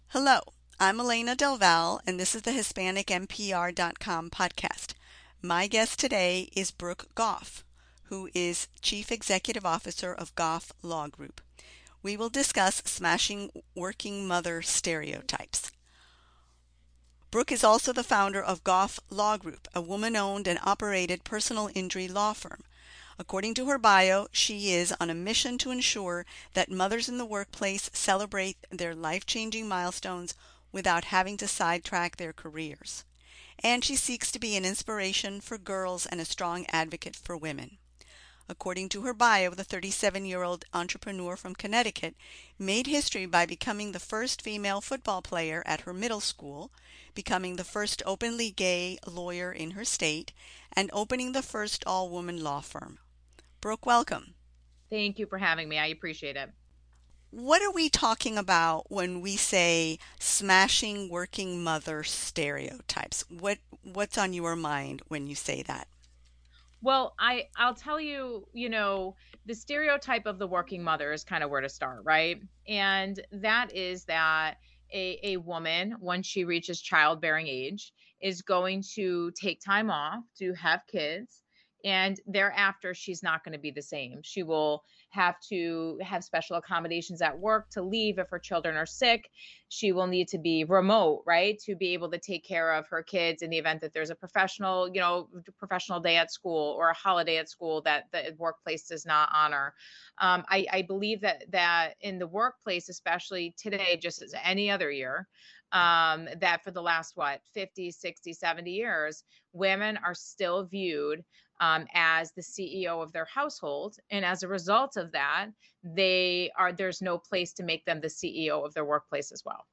Hello, I'm Elena Del Val, and this is the HispanicMPR.com podcast. My guest today is Brooke Goff, who is Chief Executive Officer of Goff Law Group. We will discuss smashing working mother stereotypes. Brooke is also the founder of Goff Law Group, a woman-owned and operated personal injury law firm. According to her bio, she is on a mission to ensure that mothers in the workplace celebrate their life-changing milestones without having to sidetrack their careers. And she seeks to be an inspiration for girls and a strong advocate for women. According to her bio, the 37-year-old entrepreneur from Connecticut made history by becoming the first female football player at her middle school, becoming the first openly gay lawyer in her state, and opening the first all-woman law firm. Brooke, welcome. Thank you for having me. I appreciate it. What are we talking about when we say smashing working mother stereotypes? What's on your mind when you say that? Well, I'll tell you, the stereotype of the working mother is kind of where to start, right? And that is that a woman, once she reaches childbearing age, is going to take time off to have kids. And thereafter, she's not going to be the same. She will have to have special accommodations at work to leave if her children are sick. She will need to be remote, right, to be able to take care of her kids in the event that there's a professional day at school or a holiday at school that the workplace does not honor. I believe that in the workplace, especially today, just as any other year, that for the last 50, 60, 70 years, women are still viewed as the CEO of their household. And as a result of that, there's no place to make them the CEO of their workplace as well.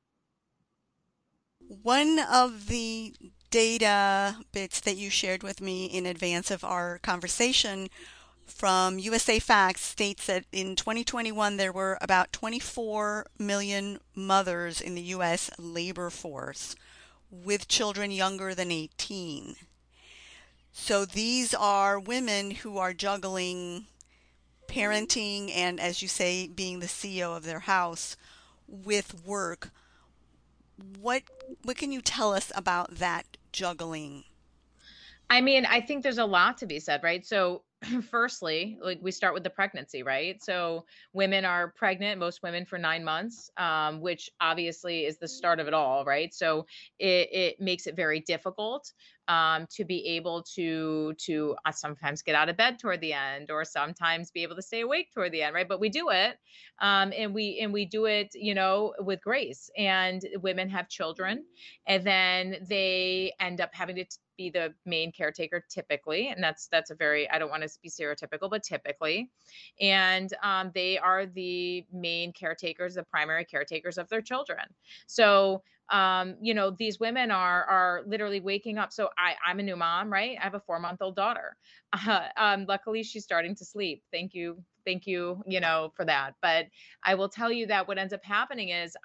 One of the data bits that you shared with me in advance of our conversation from USA Facts states that in 2021 there were about 24 million mothers in the US labor force with children younger than 18. So these are women who are juggling parenting and, as you say, being the CEO of their house with work. What what can you tell us about that juggling? I mean, I think there's a lot to be said, right? So, firstly, like we start with the pregnancy, right? So, women are pregnant, most women for 9 months, which obviously is the start of it all, right? So, it makes it very difficult to be able to sometimes get out of bed toward the end, or sometimes be able to stay awake toward the end, right? But we do it, and we do it, with grace. And women have children, and then they end up having to be the main caretaker typically, and that's a very, I don't want to be stereotypical, but typically. And they are the main caretakers, the primary caretakers of their children. So these women are literally waking up. So I'm a new mom, right? I have a 4-month-old daughter. Luckily she's starting to sleep. Thank you, for that. But I will tell you that what ends up happening is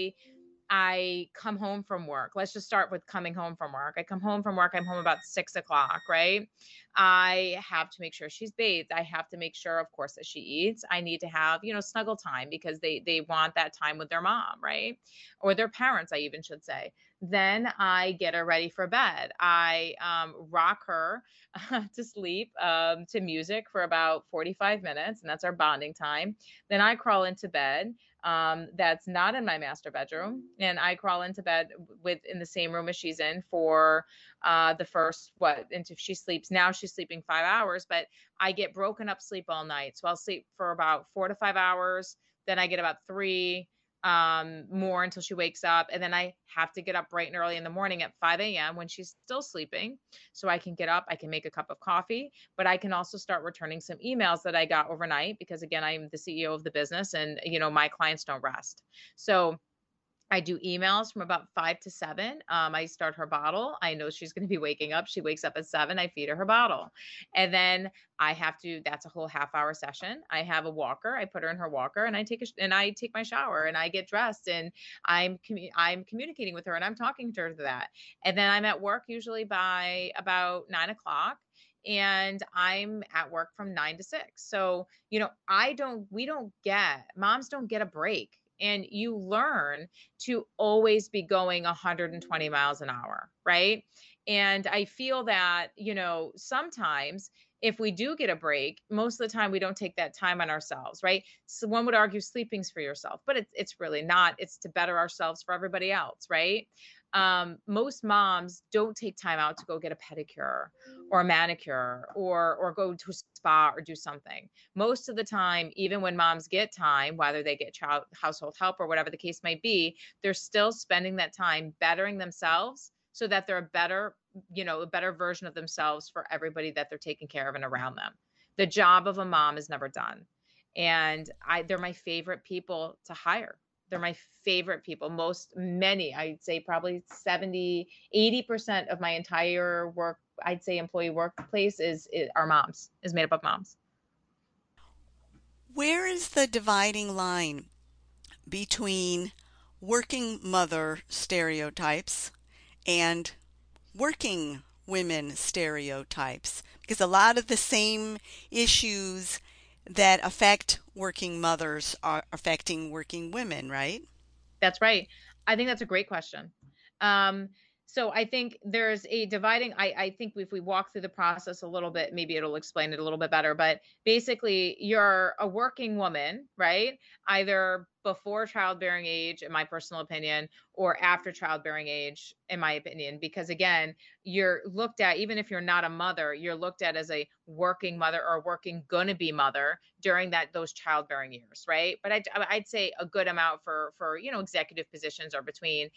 I come home from work. Let's just start with coming home from work. I come home from work. I'm home about 6 o'clock, right? I have to make sure she's bathed. I have to make sure, of course, that she eats. I need to have, snuggle time because they want that time with their mom, right? Or their parents, I even should say. Then I get her ready for bed. I rock her to sleep to music for about 45 minutes, and that's our bonding time. Then I crawl into bed, that's not in my master bedroom, and I crawl into bed with in the same room as she's in for the first what into she sleeps now. She's sleeping 5 hours, but I get broken up sleep all night, so I'll sleep for about 4 to 5 hours. Then I get about three more until she wakes up, and then I have to get up bright and early in the morning at 5 a.m. when she's still sleeping, so I can get up, I can make a cup of coffee, but I can also start returning some emails that I got overnight, because again, I'm the CEO of the business, and my clients don't rest. So I do emails from about 5 to 7. I start her bottle. I know she's going to be waking up. She wakes up at 7. I feed her bottle. And then that's a whole half-hour session. I have a walker. I put her in her walker, and I take my shower, and I get dressed, and I'm communicating with her, and I'm talking to her to that. And then I'm at work usually by about 9 o'clock, and I'm at work from 9 to 6. So, moms don't get a break and you learn to always be going 120 miles an hour, right? And I feel that, sometimes if we do get a break, most of the time we don't take that time on ourselves, right? So one would argue sleeping's for yourself, but it's really not. It's to better ourselves for everybody else, right? Most moms don't take time out to go get a pedicure or a manicure or go to a spa or do something. Most of the time, even when moms get time, whether they get child household help or whatever the case might be, they're still spending that time bettering themselves so that they're a better version of themselves for everybody that they're taking care of and around them. The job of a mom is never done. And they're my favorite people to hire. They're my favorite people. Many, I'd say probably 70, 80% of my entire work, I'd say employee workplace is our moms, is made up of moms. Where is the dividing line between working mother stereotypes and working women stereotypes? Because a lot of the same issues that affect working mothers are affecting working women, right? That's right. I think that's a great question. Um, so I think there's a dividing. I think if we walk through the process a little bit, maybe it'll explain it a little bit better. But basically, you're a working woman, right? Either before childbearing age, in my personal opinion, or after childbearing age, in my opinion. Because again, you're looked at, even if you're not a mother, you're looked at as a working mother or working gonna be mother during those childbearing years, right? But I'd say a good amount for executive positions are between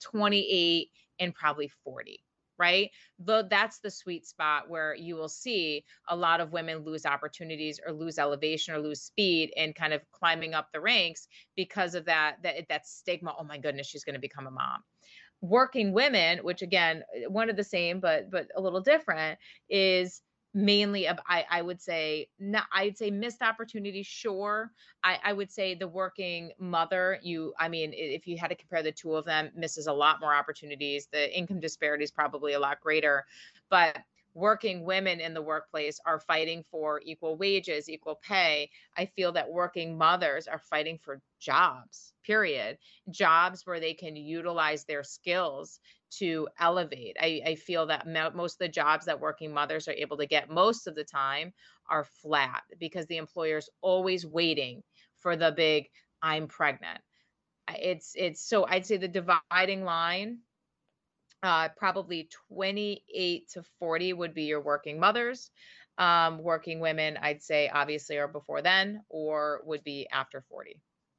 28 and probably 40, right? Though that's the sweet spot where you will see a lot of women lose opportunities or lose elevation or lose speed and kind of climbing up the ranks because of that stigma. Oh my goodness, she's going to become a mom. Working women, which again, one of the same but a little different, is mainly I would say not, I'd say missed opportunities, sure. I would say the working mother, I mean, if you had to compare the two of them, misses a lot more opportunities. The income disparity is probably a lot greater, but working women in the workplace are fighting for equal wages, equal pay. I feel that working mothers are fighting for jobs, period. Jobs where they can utilize their skills to elevate. I feel that most of the jobs that working mothers are able to get most of the time are flat because the employer's always waiting for the big I'm pregnant. It's so I'd say the dividing line, probably 28 to 40 would be your working mothers. Working women, I'd say obviously are before then or would be after 40.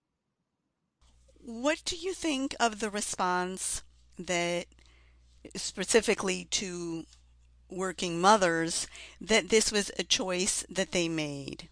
What do you think of the response that specifically to working mothers that this was a choice that they made?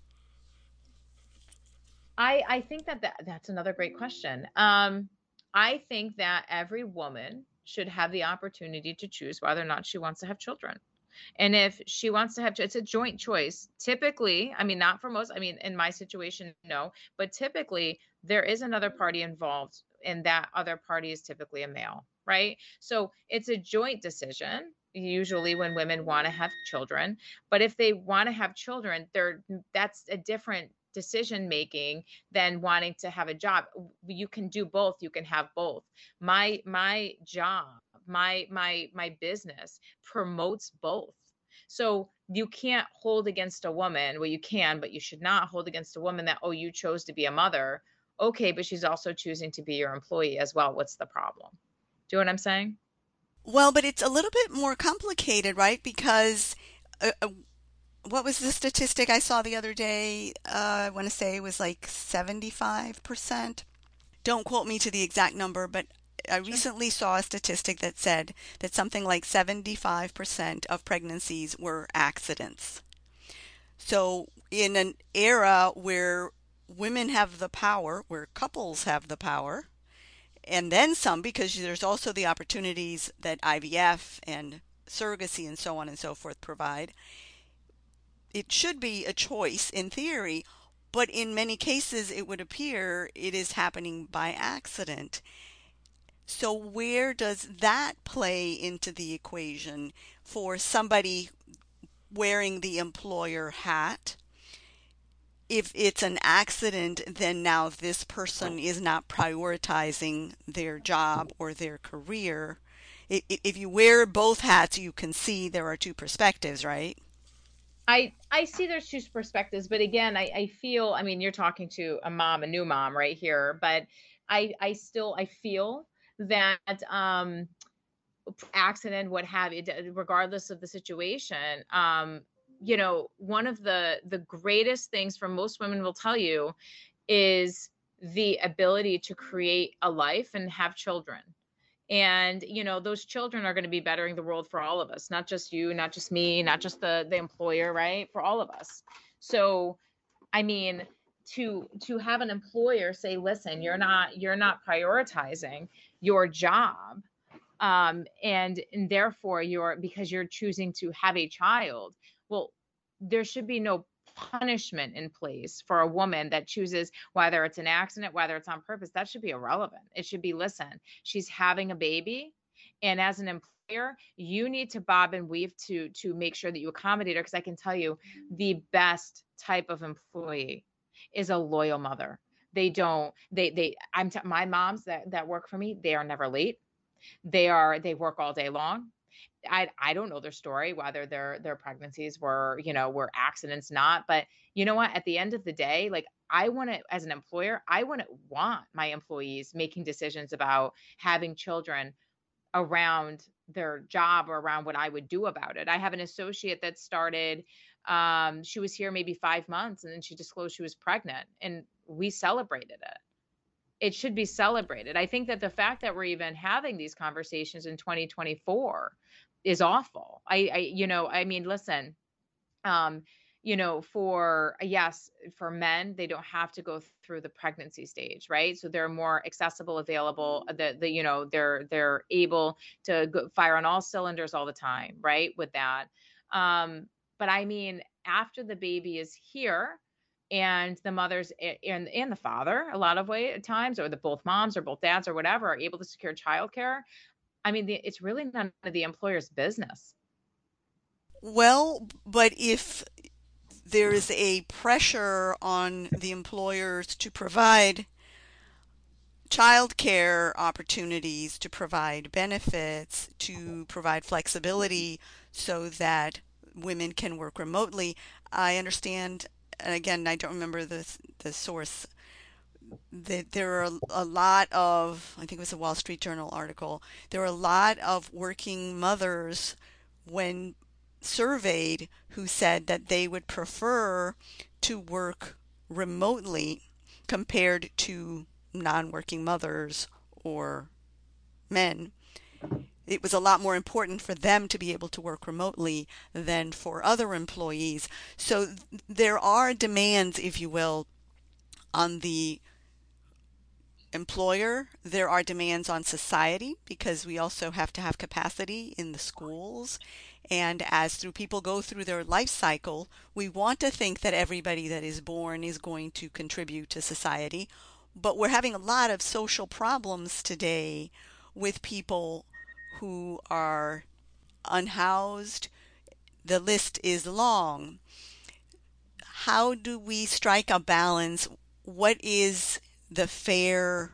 I think that's another great question. I think that every woman should have the opportunity to choose whether or not she wants to have children. And if she wants to have, it's a joint choice. Typically, I mean, not for most, I mean, in my situation, no, but typically there is another party involved, and that other party is typically a male, right? So it's a joint decision. Usually, when women want to have children, but if they want to have children, that's a different decision making than wanting to have a job. You can do both. You can have both. My job, my business promotes both. So you can't hold against a woman, well, you can, but you should not hold against a woman that, oh, you chose to be a mother. Okay, but she's also choosing to be your employee as well. What's the problem? Do you know what I'm saying? Well, but it's a little bit more complicated, right? Because what was the statistic I saw the other day? I want to say it was like 75%. Don't quote me to the exact number, but I Sure. recently saw a statistic that said that something like 75% of pregnancies were accidents. So, in an era where women have the power, where couples have the power, and then some, because there's also the opportunities that IVF and surrogacy and so on and so forth provide, it should be a choice in theory, but in many cases it would appear it is happening by accident. So, where does that play into the equation for somebody wearing the employer hat? if it's an accident, then now this person is not prioritizing their job or their career. If you wear both hats, you can see there are two perspectives, right? I see there's two perspectives, but again, I feel, I mean, you're talking to a mom, a new mom right here, but I still I feel that accident, what have you, regardless of the situation, one of the greatest things from most women will tell you is the ability to create a life and have children. And those children are going to be bettering the world for all of us, not just you, not just me, not just the employer, right? For all of us. So I mean, to have an employer say, listen, you're not prioritizing your job, and therefore you're, because you're choosing to have a child. Well, there should be no punishment in place for a woman that chooses, whether it's an accident, whether it's on purpose. That should be irrelevant. It should be, listen, she's having a baby, and as an employer, you need to bob and weave to make sure that you accommodate her, because I can tell you, the best type of employee is a loyal mother. They don't they my moms that work for me, they are never late. They work all day long. I don't know their story, whether their pregnancies were accidents, not. But you know what? At the end of the day, like, I want to, as an employer, I wouldn't want my employees making decisions about having children around their job or around what I would do about it. I have an associate that started, she was here maybe 5 months, and then she disclosed she was pregnant, and we celebrated it. It should be celebrated. I think that the fact that we're even having these conversations in 2024 is awful. I mean, listen, for, yes, for men, they don't have to go through the pregnancy stage, right? So they're more accessible, available, they're able to fire on all cylinders all the time, right? With that. But I mean, after the baby is here, and the mothers and the father, a lot of way at times, or the both moms or both dads or whatever, are able to secure childcare. I mean, it's really none of the employer's business. Well, but if there is a pressure on the employers to provide childcare opportunities, to provide benefits, to provide flexibility so that women can work remotely. I understand, and again, I don't remember the source, that there are a lot of, I think it was a Wall Street Journal article, there are a lot of working mothers when surveyed who said that they would prefer to work remotely compared to non-working mothers or men. It was a lot more important for them to be able to work remotely than for other employees. So there are demands, if you will, on the employer. There are demands on society because we also have to have capacity in the schools. And as through people go through their life cycle, we want to think that everybody that is born is going to contribute to society. But we're having a lot of social problems today with people who are unhoused. The list is long. How do we strike a balance? What is the fair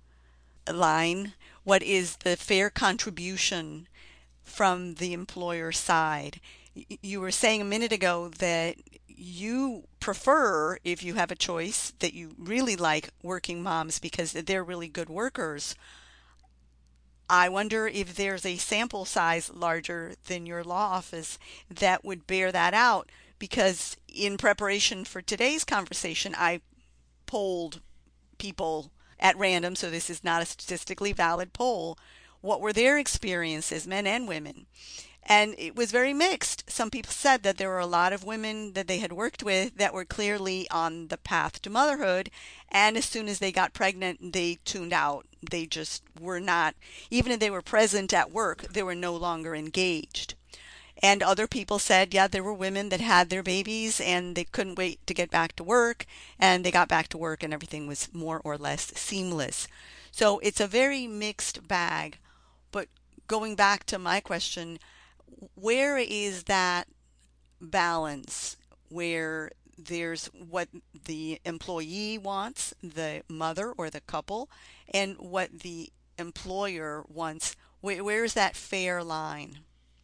line? What is the fair contribution from the employer side? You were saying a minute ago that you prefer, if you have a choice, that you really like working moms because they're really good workers. I wonder if there's a sample size larger than your law office that would bear that out, because in preparation for today's conversation, I polled people at random, so this is not a statistically valid poll. What were their experiences, men and women? And it was very mixed. Some people said that there were a lot of women that they had worked with that were clearly on the path to motherhood. And as soon as they got pregnant, they tuned out. They just were not, even if they were present at work, they were no longer engaged. And other people said, yeah, there were women that had their babies and they couldn't wait to get back to work. And they got back to work and everything was more or less seamless. So it's a very mixed bag. But going back to my question, where is that balance where there's what the employee wants, the mother or the couple, and what the employer wants. Where's that fair line?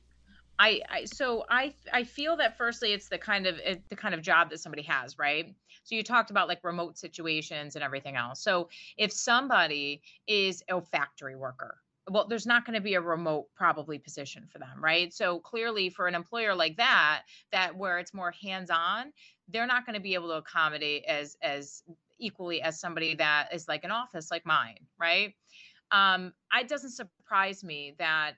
I feel that firstly it's the kind of job that somebody has, right? So you talked about like remote situations and everything else. So if somebody is a factory worker, well, there's not going to be a remote probably position for them, right? So clearly for an employer like that, that where it's more hands-on, they're not going to be able to accommodate as equally as somebody that is like an office like mine, right? It doesn't surprise me that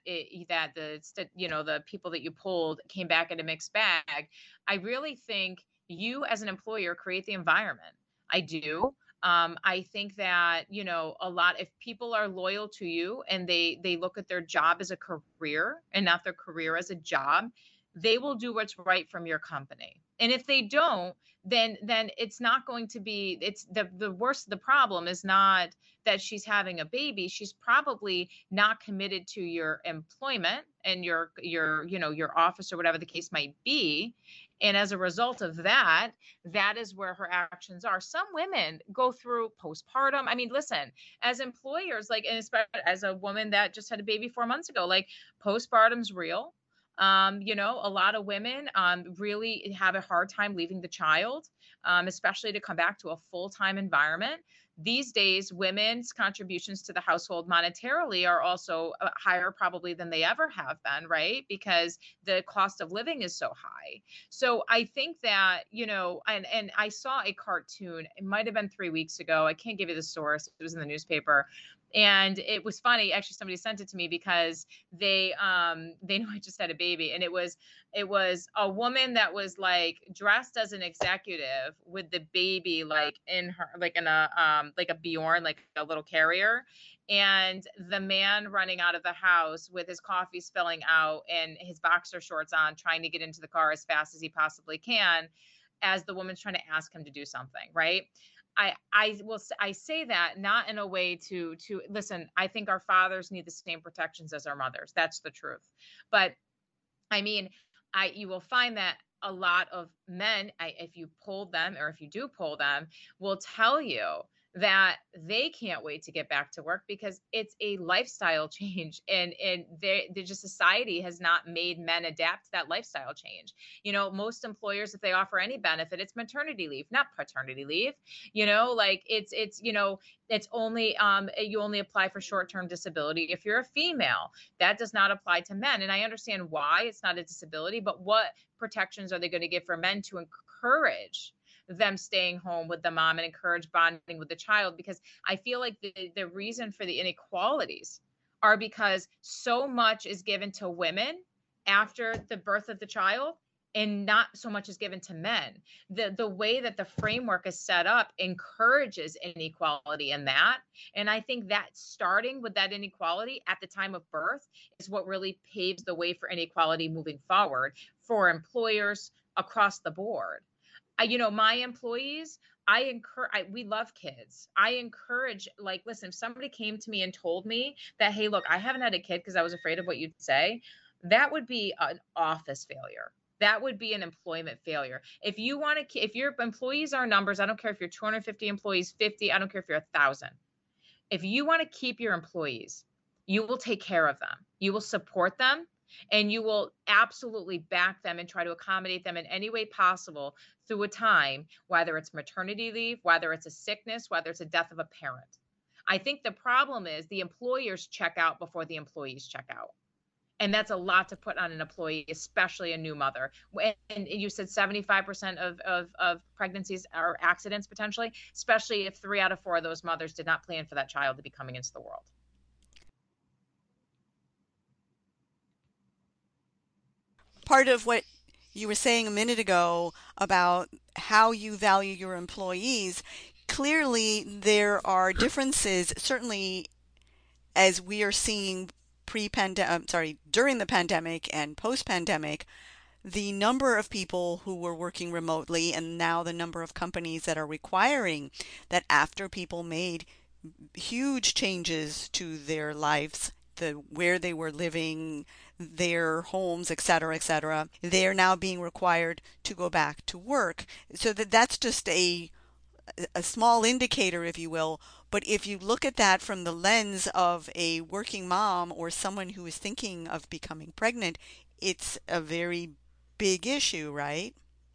the people that you pulled came back in a mixed bag. I really think you as an employer create the environment. I do. I think that a lot, if people are loyal to you and they look at their job as a career and not their career as a job, they will do what's right from your company. And if they don't, then it's not going to be, it's the worst of the problem is not that she's having a baby. She's probably not committed to your employment and your office or whatever the case might be. And as a result of that, that is where her actions are. Some women go through postpartum. I mean, listen, as employers, like, and especially as a woman that just had a baby 4 months ago, like, postpartum's real. A lot of women really have a hard time leaving the child, especially to come back to a full-time environment. These days, women's contributions to the household monetarily are also higher probably than they ever have been, right? Because the cost of living is so high. So I think that, and I saw a cartoon, it might have been 3 weeks ago. I can't give you the source, it was in the newspaper. And it was funny. Actually, somebody sent it to me because they know I just had a baby, and it was a woman that was like dressed as an executive with the baby like in her, like in a like a Bjorn, like a little carrier, and the man running out of the house with his coffee spilling out and his boxer shorts on, trying to get into the car as fast as he possibly can, as the woman's trying to ask him to do something, right? I say that not in a way to listen. I think our fathers need the same protections as our mothers. That's the truth. But I mean, I you will find that a lot of men, if you poll them or if you do poll them, will tell you that they can't wait to get back to work because it's a lifestyle change, and they just society has not made men adapt to that lifestyle change. Most employers, if they offer any benefit, it's maternity leave, not paternity leave. Like it's only you only apply for short-term disability if you're a female. That does not apply to men. And I understand why it's not a disability, but what protections are they going to give for men to encourage them staying home with the mom and encourage bonding with the child? Because I feel like the reason for the inequalities are because so much is given to women after the birth of the child and not so much is given to men. The way that the framework is set up encourages inequality in that. And I think that starting with that inequality at the time of birth is what really paves the way for inequality moving forward for employers across the board. My employees, we love kids. I encourage, like, listen, if somebody came to me and told me that, hey, look, I haven't had a kid because I was afraid of what you'd say, that would be an office failure. That would be an employment failure. If your employees are numbers, I don't care if you're 250 employees, 50, I don't care if you're 1,000. If you want to keep your employees, you will take care of them. You will support them, and you will absolutely back them and try to accommodate them in any way possible through a time, whether it's maternity leave, whether it's a sickness, whether it's a death of a parent. I think the problem is the employers check out before the employees check out. And that's a lot to put on an employee, especially a new mother. And you said 75% of pregnancies are accidents potentially, especially if 3 out of 4 of those mothers did not plan for that child to be coming into the world. Part of what you were saying a minute ago about how you value your employees, clearly there are differences, certainly as we are seeing during the pandemic and post-pandemic, the number of people who were working remotely and now the number of companies that are requiring that after people made huge changes to their lives the where they were living, their homes, et cetera, et cetera, they're now being required to go back to work. So that's just a small indicator, if you will. But if you look at that from the lens of a working mom or someone who is thinking of becoming pregnant, it's a very big issue, right?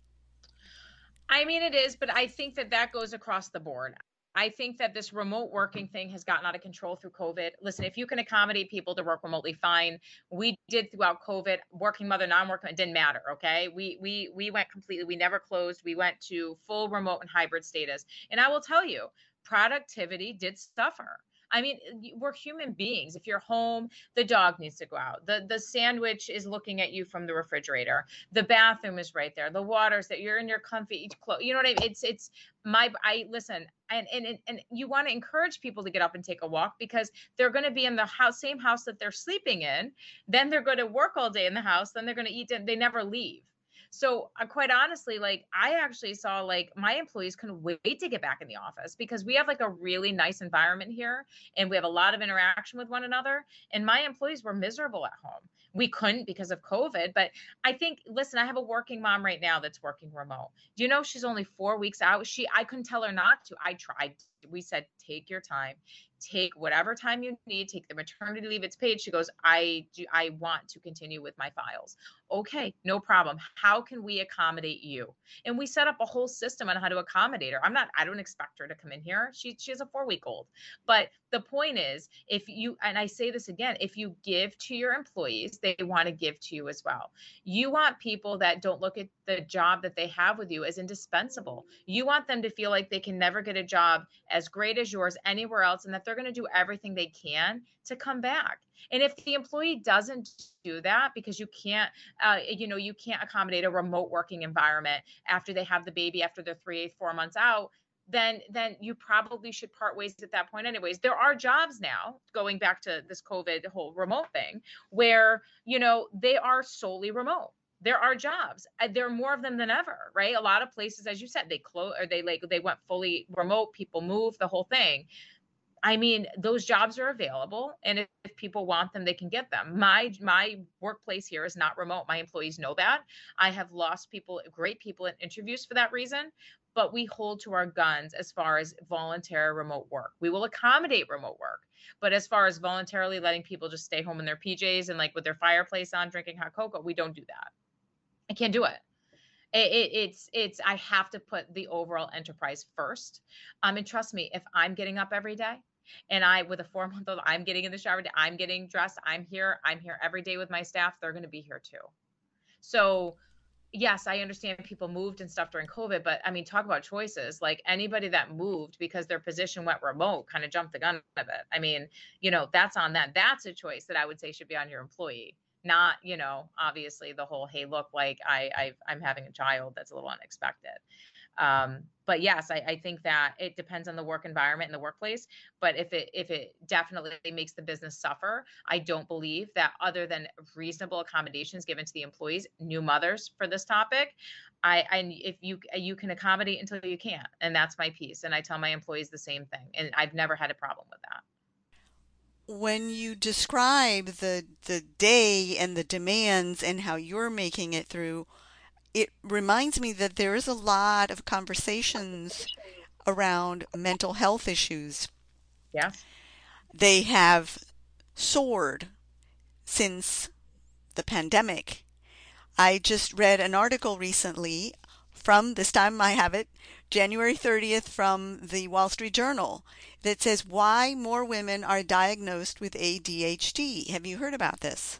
I mean, it is, but I think that that goes across the board. I think that this remote working thing has gotten out of control through COVID. Listen, if you can accommodate people to work remotely, fine. We did throughout COVID, working mother, non-working, it didn't matter. Okay, we went completely. We never closed. We went to full remote and hybrid status. And I will tell you, productivity did suffer. I mean, we're human beings. If you're home, the dog needs to go out. The sandwich is looking at you from the refrigerator. The bathroom is right there. The water's that you're in your comfy clothes. You know what I mean? It's my I listen, and you want to encourage people to get up and take a walk because they're going to be in the house, same house that they're sleeping in. Then they're going to work all day in the house. Then they're going to eat. They never leave. So quite honestly, like I actually saw like my employees couldn't wait to get back in the office because we have like a really nice environment here and we have a lot of interaction with one another. And my employees were miserable at home. We couldn't because of COVID, but I think, listen, I have a working mom right now that's working remote. Do you know she's only 4 weeks out? I couldn't tell her not to. I tried. We said, take your time, take whatever time you need, take the maternity leave. It's paid. She goes, I want to continue with my files. Okay, no problem. How can we accommodate you? And we set up a whole system on how to accommodate her. I don't expect her to come in here. She has a 4 week old. But the point is, if you, and I say this again, if you give to your employees, they want to give to you as well. You want people that don't look at the job that they have with you as indispensable. You want them to feel like they can never get a job as great as yours anywhere else and that they're going to do everything they can to come back. And if the employee doesn't do that because you can't, you can't accommodate a remote working environment after they have the baby, after they're 4 months out, then you probably should part ways at that point anyways. There are jobs now, going back to this COVID whole remote thing, where they are solely remote. There are jobs. There are more of them than ever, right? A lot of places, as you said, they close or they went fully remote. People move, the whole thing. I mean, those jobs are available, and if people want them, they can get them. My workplace here is not remote. My employees know that. I have lost people, great people in interviews for that reason, but we hold to our guns as far as voluntary remote work. We will accommodate remote work, but as far as voluntarily letting people just stay home in their PJs and like with their fireplace on, drinking hot cocoa, we don't do that. I can't do it. It's I have to put the overall enterprise first. And trust me, if I'm getting up every day and I with a 4 month old, I'm getting in the shower, I'm getting dressed, I'm here every day with my staff, they're going to be here too. So yes, I understand people moved and stuff during COVID, but I mean, talk about choices. Like anybody that moved because their position went remote kind of jumped the gun a bit. I mean, that's on them. That's a choice that I would say should be on your employee, not, obviously the whole, hey, look, like I'm having a child. That's a little unexpected. But yes, I think that it depends on the work environment and the workplace. But if it definitely makes the business suffer, I don't believe that other than reasonable accommodations given to the employees, new mothers for this topic, if you can accommodate until you can't, and that's my piece. And I tell my employees the same thing, and I've never had a problem with that. When you describe the day and the demands and how you're making it through, it reminds me that there is a lot of conversations around mental health issues. Yes. They have soared since the pandemic. I just read an article recently from this time I have it, January 30th, from the Wall Street Journal, that says why more women are diagnosed with ADHD. Have you heard about this?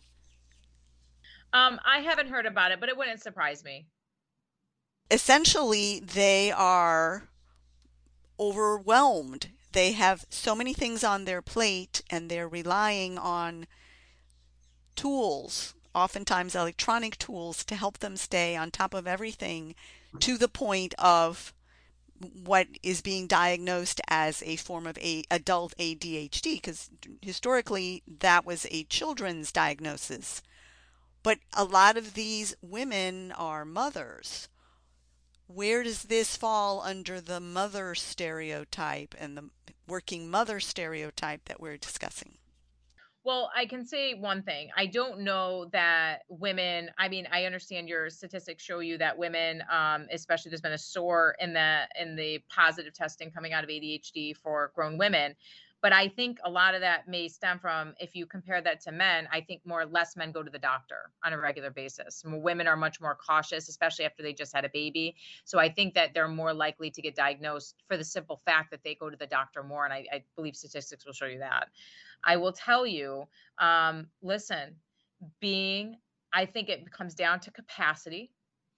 I haven't heard about it, but it wouldn't surprise me. Essentially, they are overwhelmed. They have so many things on their plate and they're relying on tools, oftentimes electronic tools, to help them stay on top of everything to the point of what is being diagnosed as a form of adult ADHD, because historically that was a children's diagnosis. But a lot of these women are mothers. Where does this fall under the mother stereotype and the working mother stereotype that we're discussing? Well, I can say one thing. I don't know that women, I mean, I understand your statistics show you that women, especially there's been a soar in the positive testing coming out of ADHD for grown women. But I think a lot of that may stem from, if you compare that to men, I think more or less men go to the doctor on a regular basis. Women are much more cautious, especially after they just had a baby. So I think that they're more likely to get diagnosed for the simple fact that they go to the doctor more. And I believe statistics will show you that. I will tell you, listen, being, I think it comes down to capacity.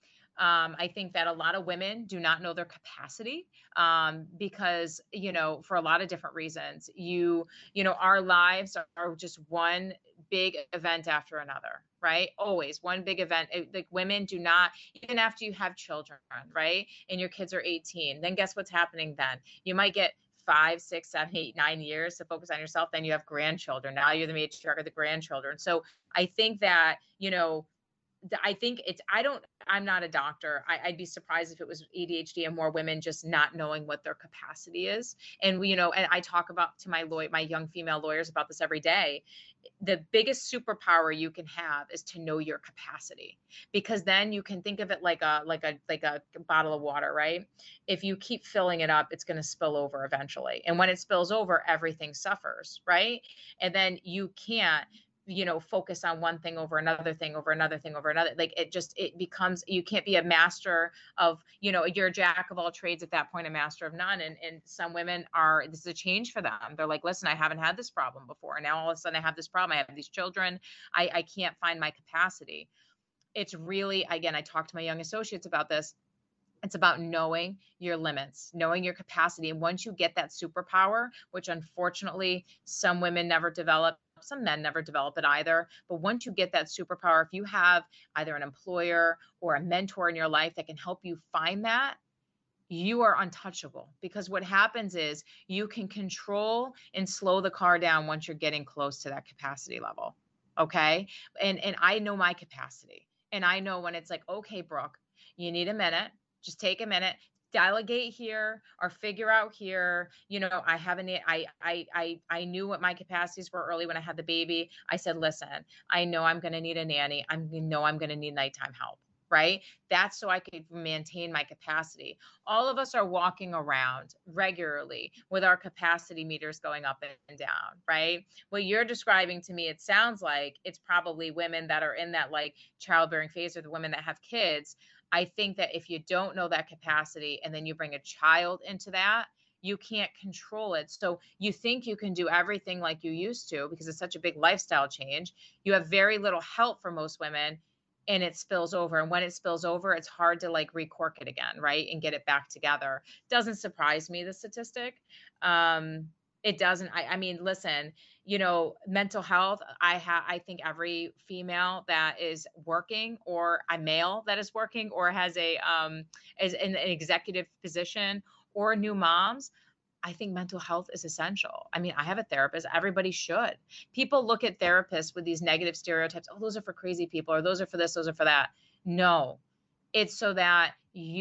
I think that a lot of women do not know their capacity, because, for a lot of different reasons. Our lives are just one big event after another, right? Always one big event. Like, women do not, even after you have children, right? And your kids are 18, then guess what's happening then? You might get 5, 6, 7, 8, 9 years to focus on yourself. Then you have grandchildren. Now you're the matriarch of the grandchildren. So I think that, I think it's, I'm not a doctor. I'd be surprised if it was ADHD and more women just not knowing what their capacity is. And and I talk about to my young female lawyers about this every day. The biggest superpower you can have is to know your capacity, because then you can think of it like a bottle of water, right? If you keep filling it up, it's going to spill over eventually. And when it spills over, everything suffers, right? And then you can't focus on one thing over another thing over another thing over another. Like, it becomes, you can't be a master of, you're a jack of all trades at that point, a master of none. And some women are, this is a change for them. They're like, listen, I haven't had this problem before, and now all of a sudden I have this problem. I have these children. I can't find my capacity. It's really, again, I talked to my young associates about this. It's about knowing your limits, knowing your capacity. And once you get that superpower, which unfortunately some women never develop, some men never develop it either. But once you get that superpower, if you have either an employer or a mentor in your life that can help you find that, you are untouchable, because what happens is you can control and slow the car down once you're getting close to that capacity level. Okay. And I know my capacity, and I know when it's like, okay, Brooke, you need a minute, just take a minute, delegate here or figure out here. I haven't, I knew what my capacities were early when I had the baby. I said, listen, I know I'm going to need a nanny. I'm going to need nighttime help. Right. That's so I could maintain my capacity. All of us are walking around regularly with our capacity meters going up and down. Right. What you're describing to me, it sounds like it's probably women that are in that like childbearing phase, or the women that have kids. I think that if you don't know that capacity and then you bring a child into that, you can't control it. So you think you can do everything like you used to because it's such a big lifestyle change. You have very little help for most women, and it spills over. And when it spills over, it's hard to like recork it again, right? And get it back together. Doesn't surprise me, the statistic. It doesn't. I mean, listen, mental health, I think every female that is working, or a male that is working, or has is in an executive position, or new moms, I think mental health is essential. I mean, I have a therapist. Everybody should. People look at therapists with these negative stereotypes. Oh, those are for crazy people, or those are for this, those are for that. No, it's so that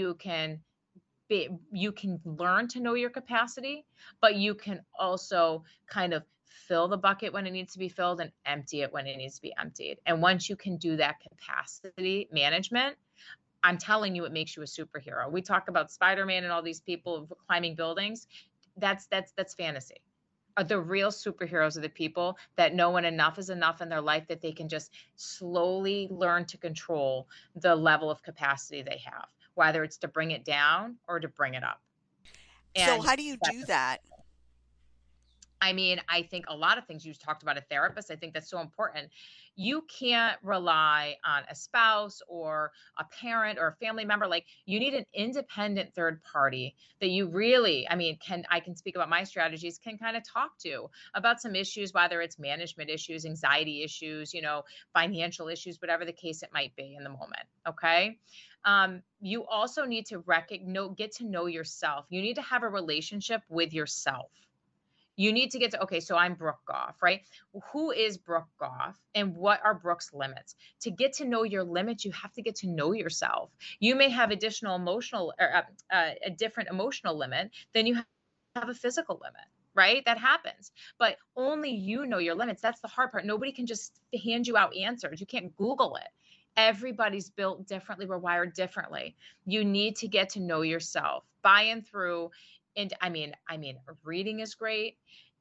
you can learn to know your capacity, but you can also kind of fill the bucket when it needs to be filled and empty it when it needs to be emptied. And once you can do that capacity management, I'm telling you, it makes you a superhero. We talk about Spider-Man and all these people climbing buildings. That's fantasy. The real superheroes are the people that know when enough is enough in their life, that they can just slowly learn to control the level of capacity they have, whether it's to bring it down or to bring it up. So And how do you do that? I mean, I think a lot of things. You talked about a therapist. I think that's so important. You can't rely on a spouse or a parent or a family member. Like, you need an independent third party that you really, I mean, I can speak about my strategies, can kind of talk to about some issues, whether it's management issues, anxiety issues, financial issues, whatever the case it might be in the moment. Okay. You also need to get to know yourself. You need to have a relationship with yourself. You need to get to, okay, so I'm Brooke Goff, right? Who is Brooke Goff, and what are Brooke's limits? To get to know your limits, you have to get to know yourself. You may have additional emotional, or a different emotional limit than you have a physical limit, right? That happens. But only you know your limits. That's the hard part. Nobody can just hand you out answers. You can't Google it. Everybody's built differently. We're wired differently. You need to get to know yourself by and through. And I mean, reading is great.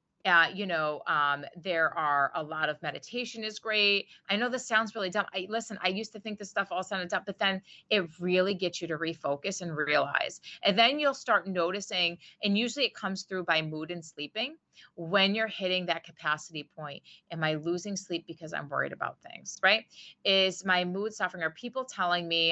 There are a lot of meditation is great. I know this sounds really dumb. I used to think this stuff all sounded dumb, but then it really gets you to refocus and realize. And then you'll start noticing, and usually it comes through by mood and sleeping. When you're hitting that capacity point, am I losing sleep because I'm worried about things, right? Is my mood suffering? Are people telling me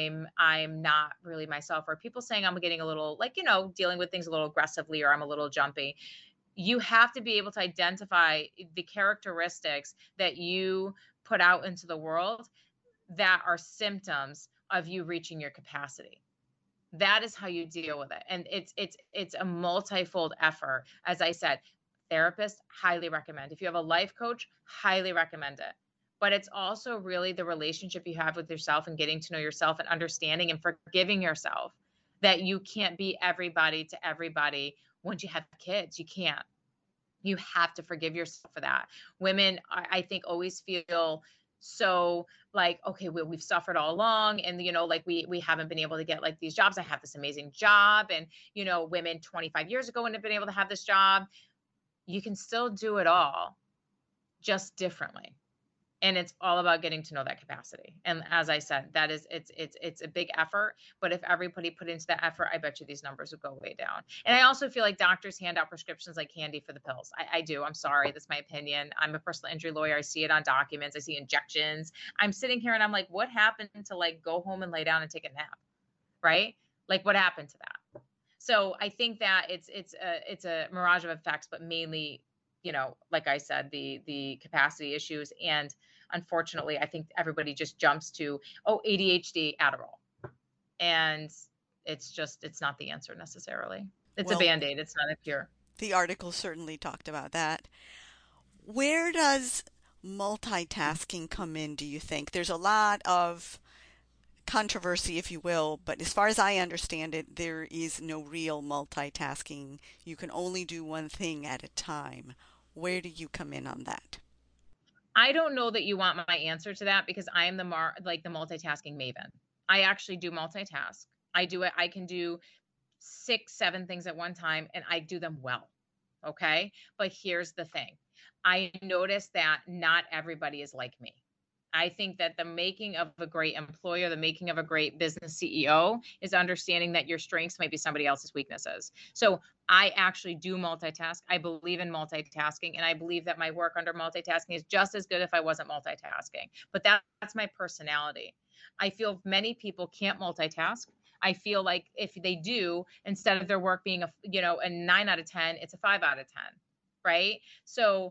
I'm not really myself? Or are people saying I'm getting a little like, dealing with things a little aggressively, or I'm a little jumpy? You have to be able to identify the characteristics that you put out into the world that are symptoms of you reaching your capacity. That is how you deal with it. And it's a multifold effort. As I said, therapist, highly recommend. If you have a life coach, highly recommend it. But it's also really the relationship you have with yourself and getting to know yourself and understanding and forgiving yourself that you can't be everybody to everybody once you have kids. You can't. You have to forgive yourself for that. Women, I think, always feel so like, okay, we've suffered all along, and like we haven't been able to get like these jobs. I have this amazing job, and women 25 years ago wouldn't have been able to have this job. You can still do it all, just differently. And it's all about getting to know that capacity. And as I said, that is it's a big effort, but if everybody put into that effort, I bet you these numbers would go way down. And I also feel like doctors hand out prescriptions like candy for the pills. I do. I'm sorry, that's my opinion. I'm a personal injury lawyer. I see it on documents. I see injections. I'm sitting here and I'm like, what happened to like go home and lay down and take a nap? Right? Like what happened to that? So I think that it's a mirage of effects, but mainly, like I said, the capacity issues. And unfortunately, I think everybody just jumps to, oh, ADHD, Adderall. And it's not the answer necessarily. It's a Well, band-aid. It's not a cure. the article certainly talked about that. Where does multitasking come in, do you think? There's a lot of controversy, if you will, but as far as I understand it, there is no real multitasking. You can only do one thing at a time. Where do you come in on that? I don't know that you want my answer to that because I am the multitasking maven. I actually do multitask. I do it. I can do 6, 7 things at one time and I do them well. Okay. But here's the thing. I noticed that not everybody is like me. I think that the making of a great employer, the making of a great business CEO is understanding that your strengths might be somebody else's weaknesses. So I actually do multitask. I believe in multitasking, and I believe that my work under multitasking is just as good if I wasn't multitasking. But that's my personality. I feel many people can't multitask. I feel like if they do, instead of their work being a 9 out of 10, it's a 5 out of 10, right? So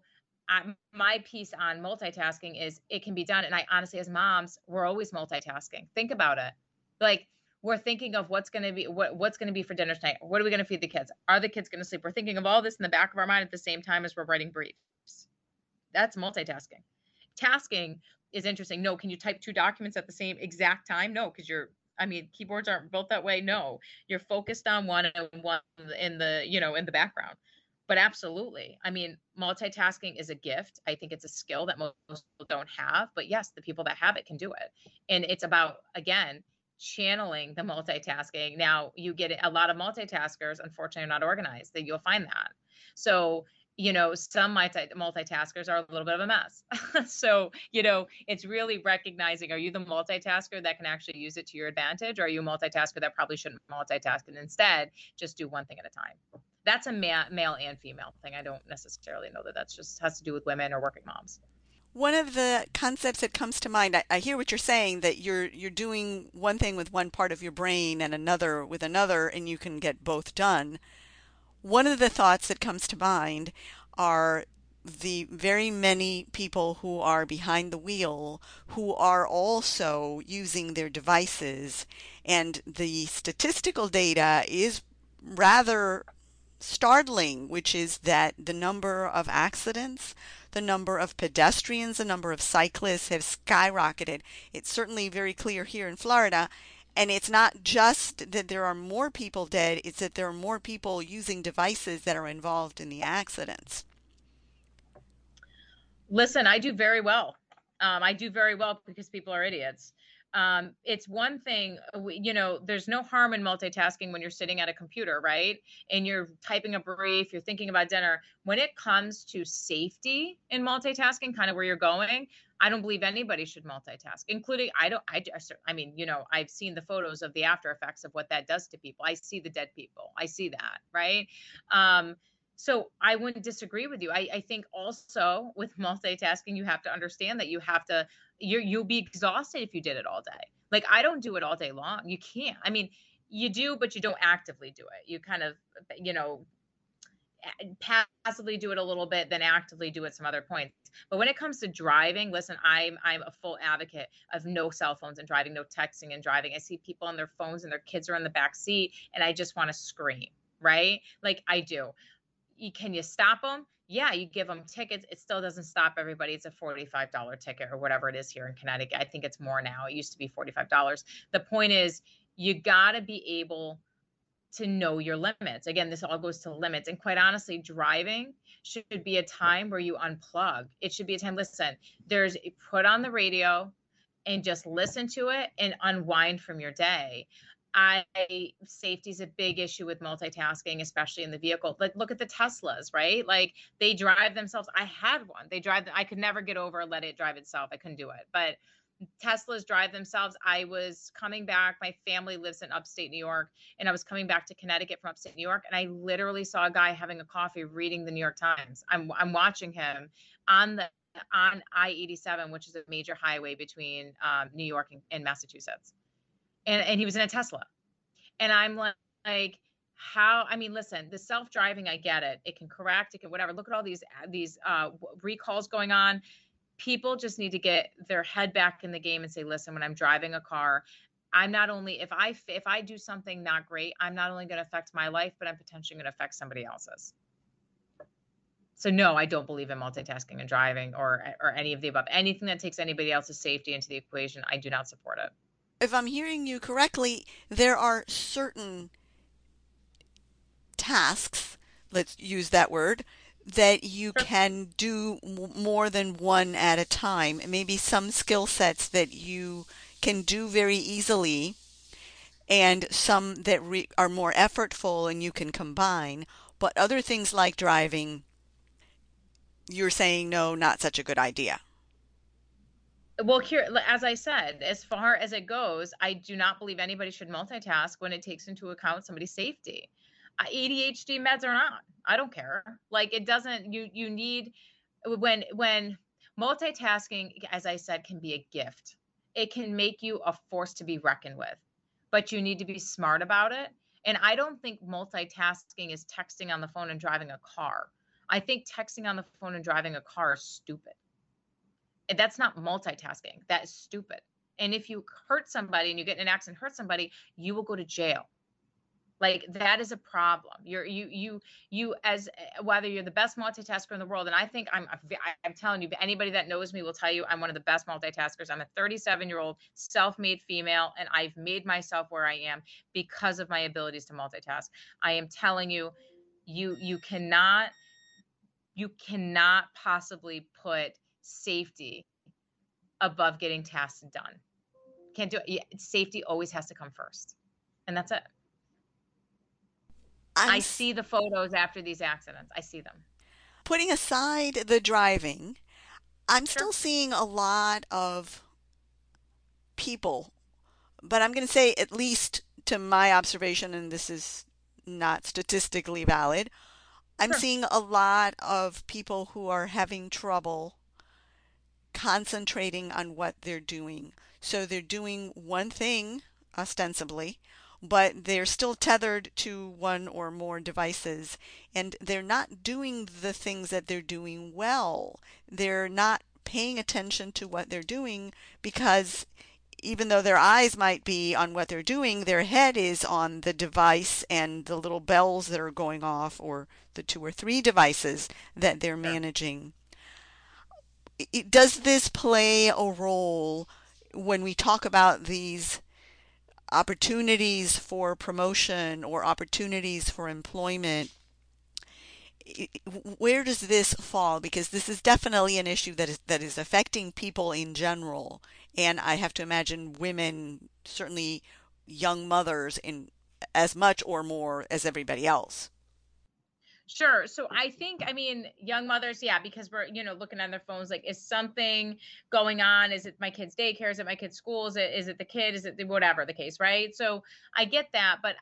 my piece on multitasking is it can be done. And I honestly, as moms, we're always multitasking. Think about it. Like we're thinking of what's going to be what's going to be for dinner tonight. What are we going to feed the kids? Are the kids going to sleep? We're thinking of all this in the back of our mind at the same time as we're writing briefs. That's multitasking. Tasking is interesting. No, can you type 2 documents at the same exact time? No, because keyboards aren't built that way. No, you're focused on one and one in the background. But absolutely. I mean, multitasking is a gift. I think it's a skill that most people don't have. But yes, the people that have it can do it. And it's about, again, channeling the multitasking. Now, you get a lot of multitaskers, unfortunately, are not organized. That you'll find that. So, some multitaskers are a little bit of a mess. So, it's really recognizing, are you the multitasker that can actually use it to your advantage? Or are you a multitasker that probably shouldn't multitask and instead just do one thing at a time? That's a male and female thing. I don't necessarily know that that's just has to do with women or working moms. One of the concepts that comes to mind, I hear what you're saying, that you're doing one thing with one part of your brain and another with another, and you can get both done. One of the thoughts that comes to mind are the very many people who are behind the wheel who are also using their devices. And the statistical data is rather startling, which is that the number of accidents, the number of pedestrians, the number of cyclists have skyrocketed. It's certainly very clear here in Florida. And it's not just that there are more people dead, it's that there are more people using devices that are involved in the accidents. Listen, I do very well. I do very well because people are idiots. It's one thing, there's no harm in multitasking when you're sitting at a computer, right? And you're typing a brief, you're thinking about dinner. When it comes to safety in multitasking, kind of where you're going, I don't believe anybody should multitask, including I don't. I mean, I've seen the photos of the after effects of what that does to people. I see the dead people. I see that, right? Um, so I wouldn't disagree with you. I think also with multitasking, you have to understand that you'll be exhausted if you did it all day. Like I don't do it all day long. You can't. I mean, you do, but you don't actively do it. You kind of, you know, passively do it a little bit, then actively do it some other points. But when it comes to driving, listen, I'm a full advocate of no cell phones and driving, no texting and driving. I see people on their phones and their kids are in the back seat, and I just want to scream, right? Like I do. Can you stop them? Yeah, you give them tickets. It still doesn't stop everybody. It's a $45 ticket or whatever it is here in Connecticut. I think it's more now. It used to be $45. The point is, you got to be able to know your limits. Again, this all goes to limits. And quite honestly, driving should be a time where you unplug. It should be a time, listen, put on the radio and just listen to it and unwind from your day. I Safety is a big issue with multitasking, especially in the vehicle. Like look at the Teslas, right? Like they drive themselves. I had one. I could never get over let it drive itself. I couldn't do it. But Teslas drive themselves. I was coming back. My family lives in upstate New York, and I was coming back to Connecticut from upstate New York, and I literally saw a guy having a coffee reading the New York Times. I'm watching him on the on I-87, which is a major highway between New York and Massachusetts, and he was in a Tesla, and I'm like how I mean, listen, the self-driving, I get it. It can correct, it can whatever. Look at all these recalls going on. People just need to get their head back in the game and say, listen, when I'm driving a car, I'm not only if I do something not great, I'm not only going to affect my life, but I'm potentially going to affect somebody else's. So no, I don't believe in multitasking and driving or any of the above. Anything that takes anybody else's safety into the equation, I do not support it. If I'm hearing you correctly, there are certain tasks, let's use that word, that you Sure. can do more than one at a time. Maybe some skill sets that you can do very easily and some that are more effortful and you can combine. But other things like driving, you're saying no, not such a good idea. Well, here, as I said, as far as it goes, I do not believe anybody should multitask when it takes into account somebody's safety. ADHD meds or not, I don't care. Like it doesn't. You need when multitasking, as I said, can be a gift. It can make you a force to be reckoned with, but you need to be smart about it. And I don't think multitasking is texting on the phone and driving a car. I think texting on the phone and driving a car is stupid. And that's not multitasking. That is stupid. And if you hurt somebody and you get in an accident, hurt somebody, you will go to jail. Like that is a problem. You as whether you're the best multitasker in the world, and I think I'm telling you, anybody that knows me will tell you I'm one of the best multitaskers. I'm a 37-year-old self-made female, and I've made myself where I am because of my abilities to multitask. I am telling you, you cannot possibly put safety above getting tasks done. Can't do it. Safety always has to come first. And that's it. I'm I see the photos after these accidents. I see them. putting aside the driving, I'm Sure. still seeing a lot of people, but I'm going to say, at least to my observation, and this is not statistically valid, I'm Sure. seeing a lot of people who are having trouble concentrating on what they're doing. So they're doing one thing, ostensibly, but they're still tethered to one or more devices, and they're not doing the things that they're doing well. They're not paying attention to what they're doing because even though their eyes might be on what they're doing, their head is on the device and the little bells that are going off, or the two or three devices that they're Sure. managing. Does this play a role when we talk about these opportunities for promotion or opportunities for employment, where does this fall? Because this is definitely an issue that is affecting people in general, and I have to imagine women, certainly young mothers, in as much or more as everybody else. Sure. So I think, I mean, young mothers, yeah, because we're, looking on their phones, like, is something going on? Is it my kid's daycare? Is it my kid's school? Is it the kid? Is it whatever the case, right? So I get that, but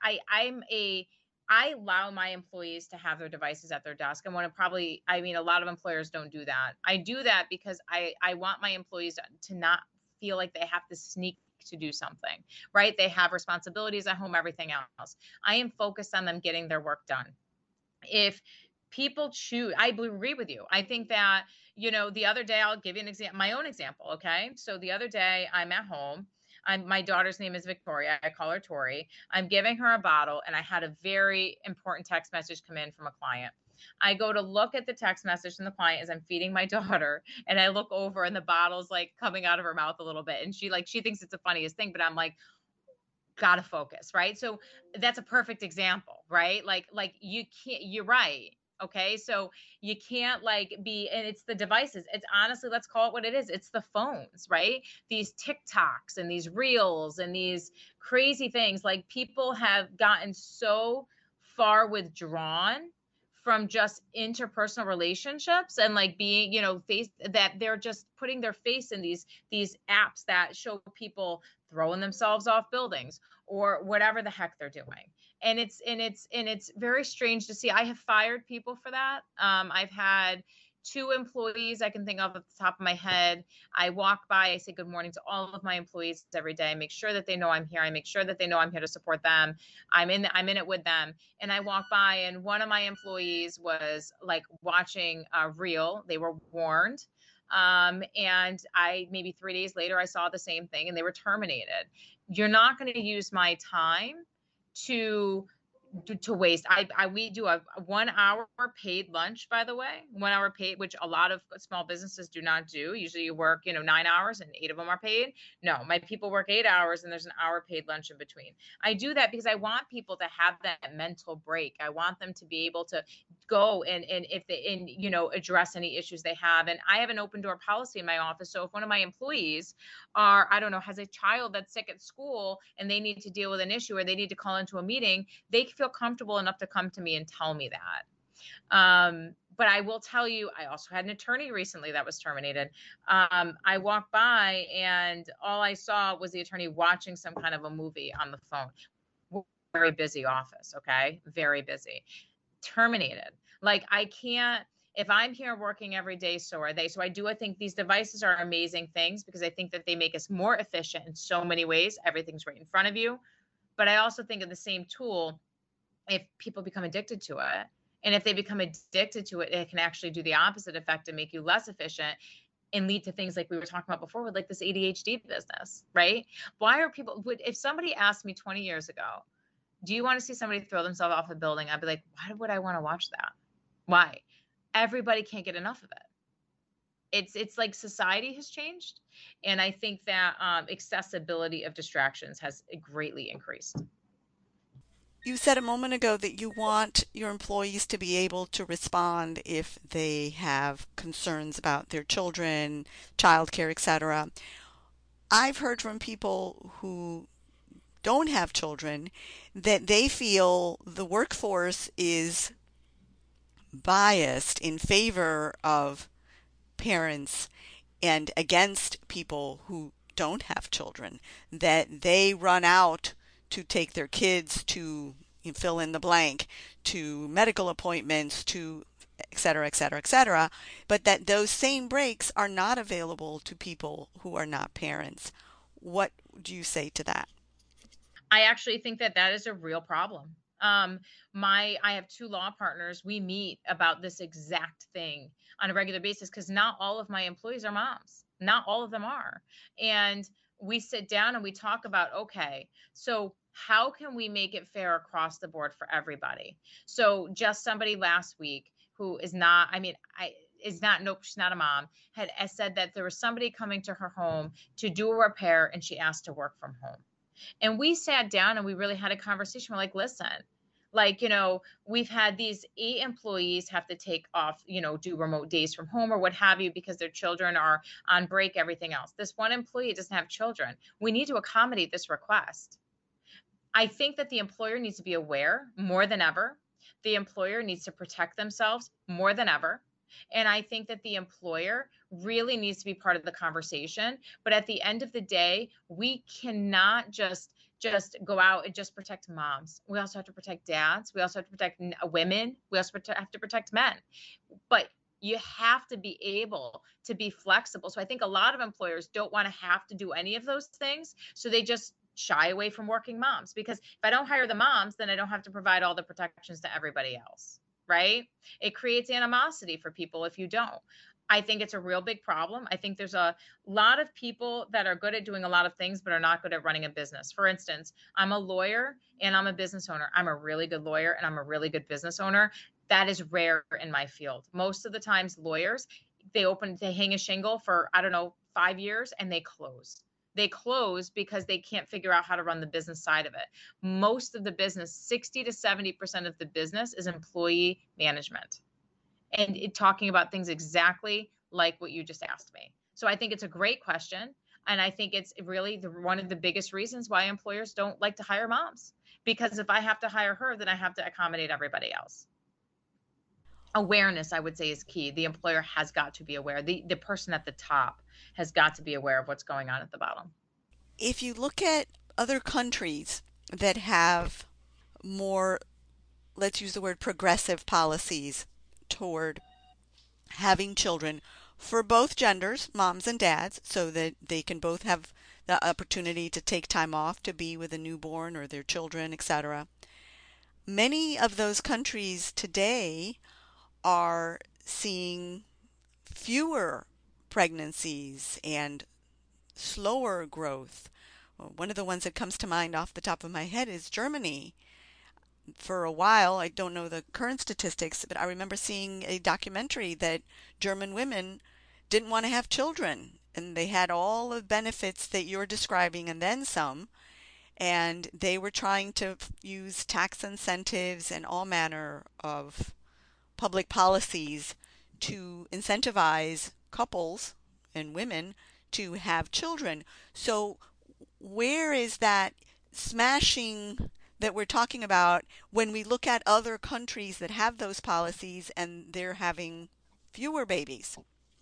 I allow my employees to have their devices at their desk. And I mean, a lot of employers don't do that. I do that because I want my employees to not feel like they have to sneak to do something, right? They have responsibilities at home, everything else. I am focused on them getting their work done. If people choose, I agree with you. I think that, the other day, I'll give you an example, my own example. Okay. So the other day I'm at home. My daughter's name is Victoria. I call her Tori. I'm giving her a bottle, and I had a very important text message come in from a client. I go to look at the text message from the client as I'm feeding my daughter, and I look over, and the bottle's like coming out of her mouth a little bit. And she thinks it's the funniest thing, but I'm like, gotta focus, right? So that's a perfect example, right? Like you can't, you're right. Okay. So you can't like be, and it's the devices. It's honestly, let's call it what it is. It's the phones, right? These TikToks and these reels and these crazy things. Like, people have gotten so far withdrawn from just interpersonal relationships, and like being, face, that they're just putting their face in these apps that show people throwing themselves off buildings or whatever the heck they're doing. And it's very strange to see. I have fired people for that. I've had two employees I can think of at the top of my head. I walk by, I say good morning to all of my employees every day. I make sure that they know I'm here. I make sure that they know I'm here to support them. I'm in it with them. And I walk by, and one of my employees was like watching a reel. They were warned. And I maybe 3 days later, I saw the same thing, and they were terminated. You're not going to use my time to waste. We do a 1 hour paid lunch, by the way, 1 hour paid, which a lot of small businesses do not do. Usually you work, 9 hours and 8 of them are paid. No, my people work 8 hours, and there's an hour paid lunch in between. I do that because I want people to have that mental break. I want them to be able to go and if they, and, address any issues they have. And I have an open door policy in my office. So if one of my employees I don't know, has a child that's sick at school and they need to deal with an issue, or they need to call into a meeting, they feel comfortable enough to come to me and tell me that. But I will tell you, I also had an attorney recently that was terminated. I walked by, and all I saw was the attorney watching some kind of a movie on the phone. Very busy office. Okay. Very busy. Terminated. Like, I can't, if I'm here working every day, so are they. So I think these devices are amazing things, because I think that they make us more efficient in so many ways. Everything's right in front of you. But I also think of the same tool, if people become addicted to it, and if they become addicted to it, it can actually do the opposite effect and make you less efficient, and lead to things like we were talking about before with like this ADHD business, right? Why are people, if somebody asked me 20 years ago, do you want to see somebody throw themselves off a building? I'd be like, why would I want to watch that? Why? Everybody can't get enough of it. It's like society has changed, and I think that accessibility of distractions has greatly increased. You said a moment ago that you want your employees to be able to respond if they have concerns about their children, childcare, etc. I've heard from people who don't have children that they feel the workforce is biased in favor of parents and against people who don't have children, that they run out to take their kids to, you fill in the blank, to medical appointments, to et cetera, et cetera, et cetera, but that those same breaks are not available to people who are not parents. What do you say to that? I actually think that that is a real problem. I have two law partners. We meet about this exact thing on a regular basis, because not all of my employees are moms. Not all of them are. And we sit down and we talk about, okay, so how can we make it fair across the board for everybody? So just somebody last week who is not, I mean, is not, nope, she's not a mom, had said that there was somebody coming to her home to do a repair, and she asked to work from home. And we sat down and we really had a conversation. We're like, listen, like, we've had these 8 employees have to take off, do remote days from home or what have you because their children are on break, everything else. This one employee doesn't have children. We need to accommodate this request. I think that the employer needs to be aware more than ever. The employer needs to protect themselves more than ever. And I think that the employer really needs to be part of the conversation. But at the end of the day, we cannot just go out and just protect moms. We also have to protect dads. We also have to protect women. We also have to protect men. But you have to be able to be flexible. So I think a lot of employers don't want to have to do any of those things. So they just shy away from working moms because if I don't hire the moms, then I don't have to provide all the protections to everybody else, right? It creates animosity for people if you don't. I think it's a real big problem. I think there's a lot of people that are good at doing a lot of things, but are not good at running a business. For instance, I'm a lawyer and I'm a business owner. I'm a really good lawyer and I'm a really good business owner. That is rare in my field. Most of the times, lawyers, they hang a shingle for, I don't know, 5 years and they close because they can't figure out how to run the business side of it. Most of the business, 60 to 70% of the business is employee management and talking about things exactly like what you just asked me. So I think it's a great question. And I think it's really one of the biggest reasons why employers don't like to hire moms. Because if I have to hire her, then I have to accommodate everybody else. Awareness, I would say, is key. The employer has got to be aware. The person at the top has got to be aware of what's going on at the bottom. If you look at other countries that have more, let's use the word progressive policies toward having children for both genders, moms and dads, so that they can both have the opportunity to take time off to be with a newborn or their children, etc. Many of those countries today are seeing fewer pregnancies and slower growth. One of the ones that comes to mind off the top of my head is Germany. For a while, I don't know the current statistics, but I remember seeing a documentary that German women didn't want to have children, and they had all the benefits that you're describing and then some, and they were trying to use tax incentives and all manner of public policies to incentivize couples and women to have children. So where is that smashing that we're talking about when we look at other countries that have those policies and they're having fewer babies?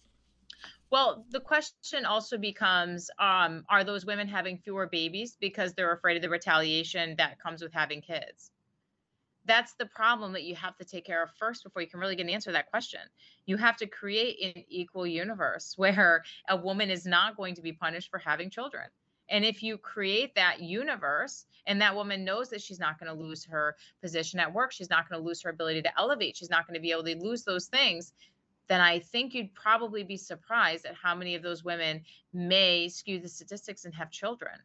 Well, the question also becomes, are those women having fewer babies because they're afraid of the retaliation that comes with having kids? That's the problem that you have to take care of first before you can really get an answer to that question. You have to create an equal universe where a woman is not going to be punished for having children. And if you create that universe and that woman knows that she's not going to lose her position at work, she's not going to lose her ability to elevate, she's not going to be able to lose those things, then I think you'd probably be surprised at how many of those women may skew the statistics and have children.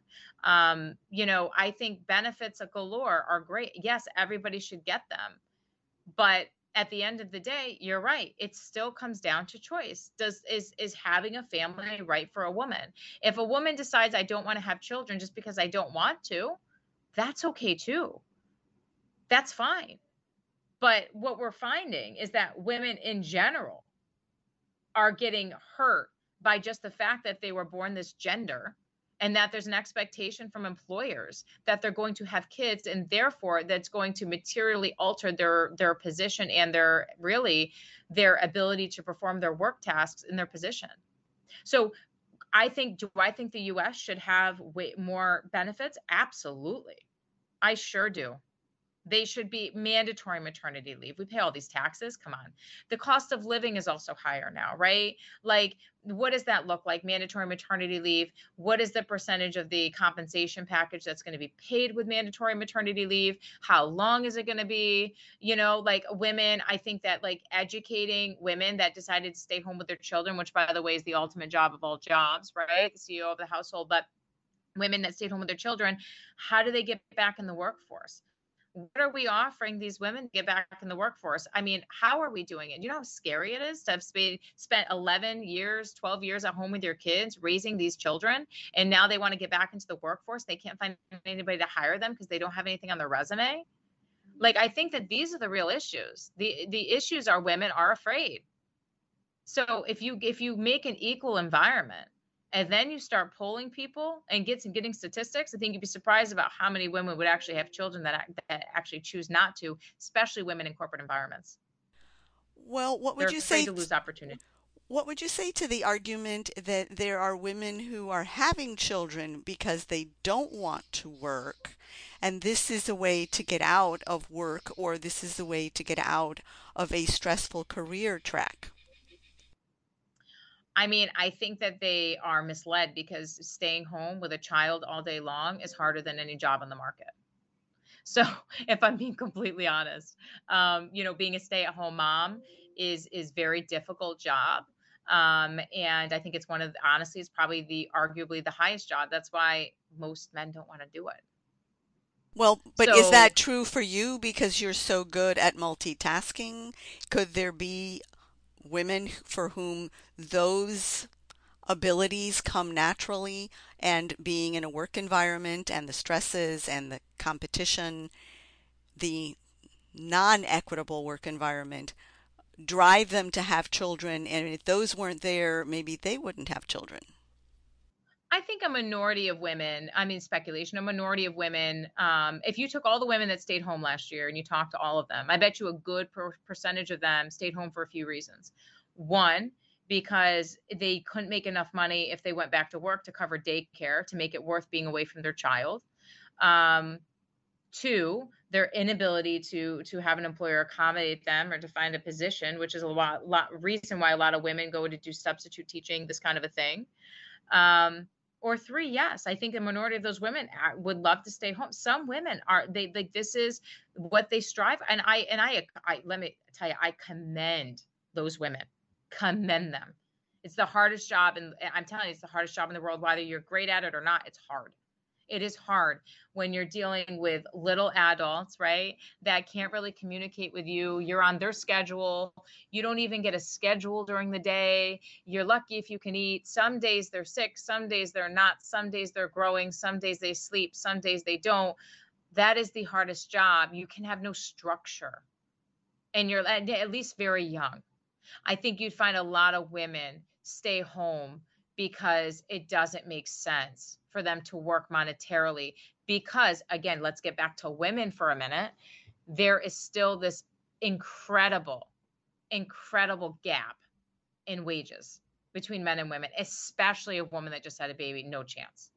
I think benefits of galore are great. Yes, everybody should get them. But at the end of the day, you're right. It still comes down to choice. Is having a family right for a woman? If a woman decides I don't want to have children just because I don't want to, that's okay too. That's fine. But what we're finding is that women in general are getting hurt by just the fact that they were born this gender and that there's an expectation from employers that they're going to have kids and therefore that's going to materially alter their position and their ability to perform their work tasks in their position. So do I think the US should have way more benefits? Absolutely. I sure do. They should be mandatory maternity leave. We pay all these taxes. Come on. The cost of living is also higher now, right? Like, what does that look like? Mandatory maternity leave. What is the percentage of the compensation package that's going to be paid with mandatory maternity leave? How long is it going to be? Like women, I think that like educating women that decided to stay home with their children, which by the way is the ultimate job of all jobs, right? The CEO of the household, but women that stayed home with their children, how do they get back in the workforce? What are we offering these women to get back in the workforce? I mean, how are we doing it? You know how scary it is to have spent 11 years, 12 years at home with your kids raising these children, and now they want to get back into the workforce. They can't find anybody to hire them because they don't have anything on their resume. Like, I think that these are the real issues. The issues are women are afraid. So if you make an equal environment and then you start polling people and getting statistics, I think you'd be surprised about how many women would actually have children that actually choose not to, especially women in corporate environments. Well, They're afraid to lose opportunity. what would you say to the argument that there are women who are having children because they don't want to work, and this is a way to get out of work, or this is a way to get out of a stressful career track? I mean, I think that they are misled because staying home with a child all day long is harder than any job on the market. So, if I'm being completely honest, being a stay-at-home mom is very difficult job. And I think it's one of honestly, it's probably the arguably the highest job. That's why most men don't want to do it. Well, but is So that true for you because you're so good at multitasking? Could there be women for whom those abilities come naturally, and being in a work environment and the stresses and the competition, the non-equitable work environment, drive them to have children, and if those weren't there, maybe they wouldn't have children? I think a minority of women, I mean, speculation, a minority of women, if you took all the women that stayed home last year and you talked to all of them, I bet you a good percentage of them stayed home for a few reasons. One, because they couldn't make enough money if they went back to work to cover daycare to make it worth being away from their child. Um, Two, their inability to have an employer accommodate them or to find a position, which is a lot reason why a lot of women go to do substitute teaching, this kind of a thing. Um, or three, yes, I think a minority of those women would love to stay home. Some women are they like this is what they strive, and I let me tell you, I commend those women, commend them. It's the hardest job, and I'm telling you, it's the hardest job in the world. Whether you're great at it or not, it's hard. It is hard when you're dealing with little adults, right? That can't really communicate with you. You're on their schedule. You don't even get a schedule during the day. You're lucky if you can eat. Some days they're sick, some days they're not, some days they're growing, some days they sleep, some days they don't. That is the hardest job. You can have no structure and you're at least very young. I think you'd find a lot of women stay home because it doesn't make sense for them to work monetarily. Because, again, let's get back to women for a minute. There is still this incredible, incredible gap in wages between men and women, especially a woman that just had a baby, no chance.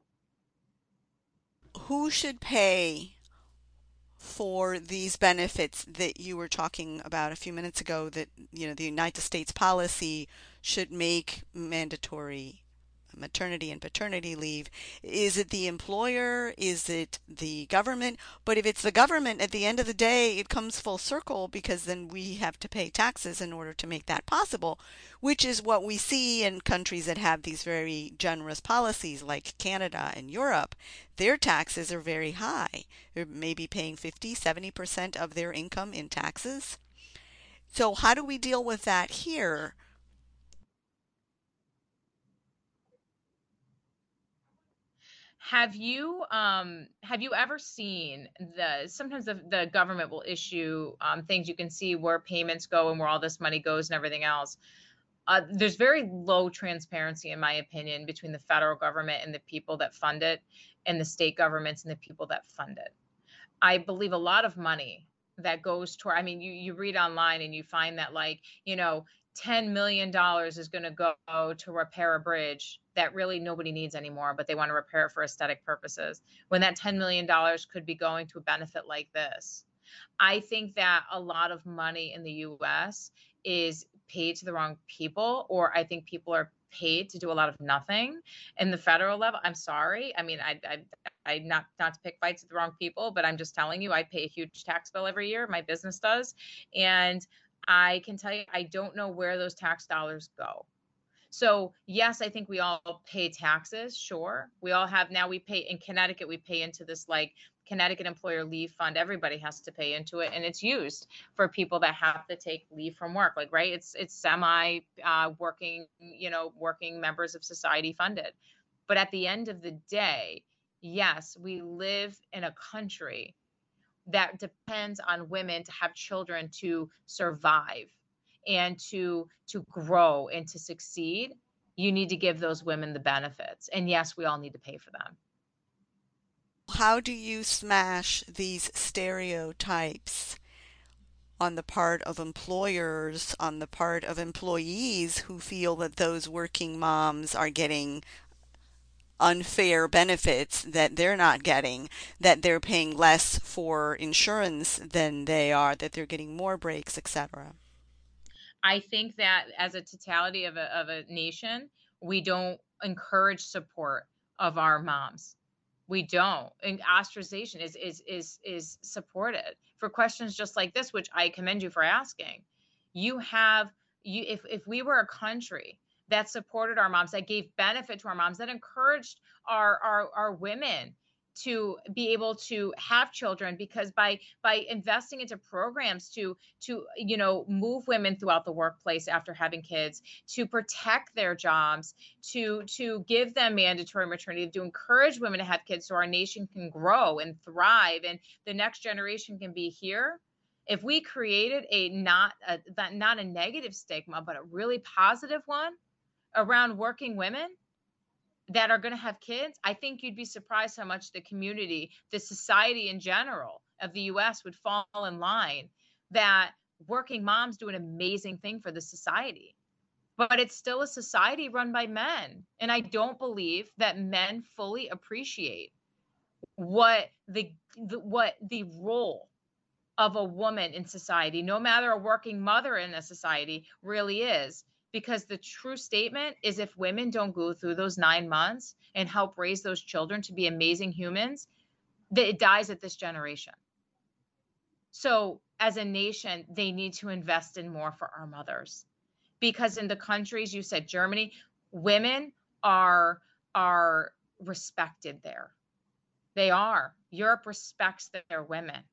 Who should pay for these benefits that you were talking about a few minutes ago, that the United States policy should make mandatory maternity and paternity leave? Is it the employer? Is it the government? But if it's the government, at the end of the day, it comes full circle, because then we have to pay taxes in order to make that possible, which is what we see in countries that have these very generous policies like Canada and Europe. Their taxes are very high. They're maybe paying 50, 70% of their income in taxes. So how do we deal with that here? Have you ever seen the sometimes the government will issue things you can see where payments go and where all this money goes and everything else. There's very low transparency, in my opinion, between the federal government and the people that fund it, and the state governments and the people that fund it. I believe a lot of money that goes toward, I mean, you read online and you find that, like, $10 million is going to go to repair a bridge that really nobody needs anymore, but they want to repair it for aesthetic purposes, when that $10 million could be going to a benefit like this. I think that a lot of money in the US is paid to the wrong people, or I think people are paid to do a lot of nothing in the federal level. I'm sorry. I mean, I not to pick fights with the wrong people, but I'm just telling you, I pay a huge tax bill every year. My business does. And I can tell you, I don't know where those tax dollars go. So, yes, I think we all pay taxes. Sure. We all have now, we pay in Connecticut, we pay into this like Connecticut Employer Leave Fund, everybody has to pay into it, and it's used for people that have to take leave from work. Like, right, it's semi working, working members of society funded. But at the end of the day, yes, we live in a country that depends on women to have children to survive and to grow and to succeed. You need to give those women the benefits. And yes, we all need to pay for them. How do you smash these stereotypes on the part of employers, on the part of employees who feel that those working moms are getting unfair benefits that they're not getting, that they're paying less for insurance than they are, that they're getting more breaks, etc.? I think that as a totality of a nation, we don't encourage support of our moms. We don't. And ostracization is supported for questions just like this, which I commend you for asking. You have you if we were a country that supported our moms, that gave benefit to our moms, that encouraged our women to be able to have children, because by investing into programs to move women throughout the workplace after having kids, to protect their jobs, to give them mandatory maternity, to encourage women to have kids so our nation can grow and thrive and the next generation can be here. If we created not a negative stigma, but a really positive one around working women that are going to have kids, I think you'd be surprised how much the community, the society in general of the US would fall in line, that working moms do an amazing thing for the society. But it's still a society run by men. And I don't believe that men fully appreciate what the role of a woman in society, no matter a working mother in a society, really is. Because the true statement is, if women don't go through those 9 months and help raise those children to be amazing humans, that it dies at this generation. So as a nation, they need to invest in more for our mothers. Because in the countries, you said Germany, women are respected there. They are. Europe respects their women.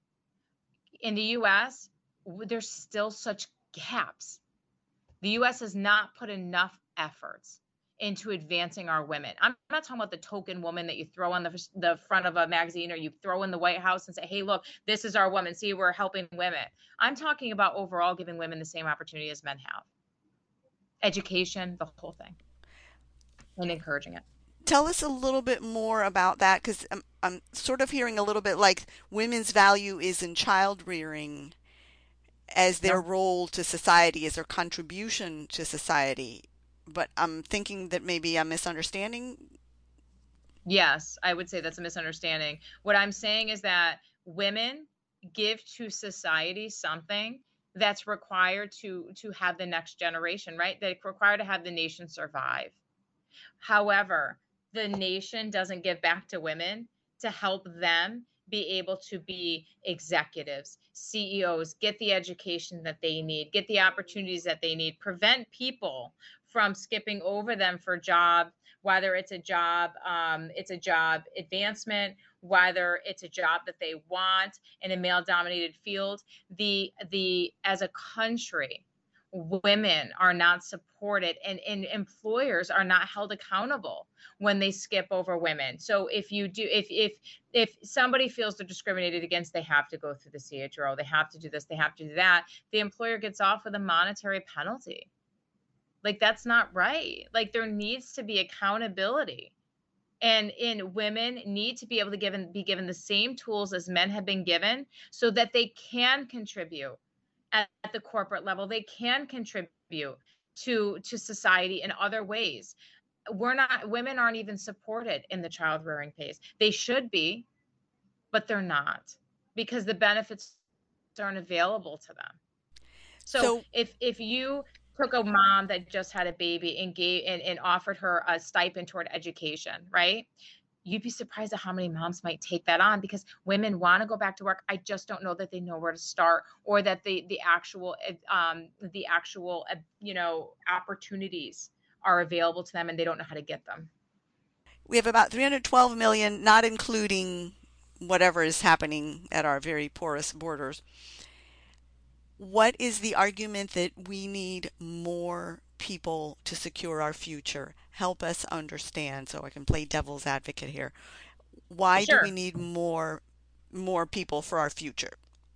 In the US, there's still such gaps. The US has not put enough efforts into advancing our women. I'm not talking about the token woman that you throw on the front of a magazine, or you throw in the White House and say, hey, look, this is our woman. See, we're helping women. I'm talking about overall giving women the same opportunity as men have. Education, the whole thing, and encouraging it. Tell us a little bit more about that, because I'm sort of hearing a little bit like women's value is in child rearing as their No. role to society, as their contribution to society. But I'm thinking that maybe I'm misunderstanding. Yes, I would say that's a misunderstanding. What I'm saying is that women give to society something that's required to have the next generation, right? That's required to have the nation survive. However, the nation doesn't give back to women to help them be able to be executives, CEOs, get the education that they need, get the opportunities that they need, prevent people from skipping over them for job, whether it's a job advancement, whether it's a job that they want in a male dominated field. The as a country, women are not supported, and employers are not held accountable when they skip over women. So if somebody feels they're discriminated against, they have to go through the CHRO, they have to do this, they have to do that, the employer gets off with a monetary penalty. Like, that's not right. Like, there needs to be accountability. And in women need to be able to be given the same tools as men have been given, so that they can contribute at the corporate level. They can contribute to society in other ways. Women aren't even supported in the child rearing phase. They should be, but they're not, because the benefits aren't available to them. So So if you took a mom that just had a baby and gave and offered her a stipend toward education, right? You'd be surprised at how many moms might take that on, because women want to go back to work. I just don't know that they know where to start, or that the actual opportunities are available to them, and they don't know how to get them. we have about 312 million, not including whatever is happening at our very porous borders. What is the argument that we need more people to secure our future? Help us understand so I can play devil's advocate here. Why do we Sure. need more people for our future?